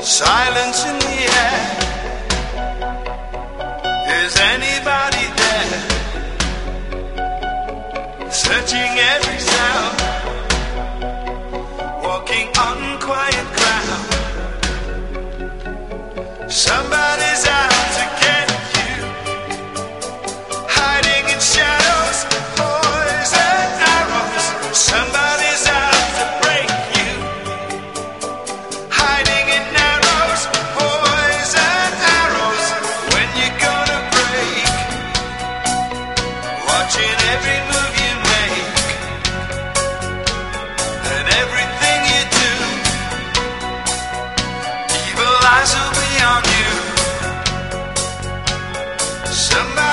Silence in the air. Is anybody there? Searching every sound, walking on quiet ground. Somebody's out to get you, hiding in shadows, poison arrows. Somebody's out to break you, hiding in arrows, poison arrows. When you gonna break? Watching every move you make and everything you do. Evil eyes will be on you. Somebody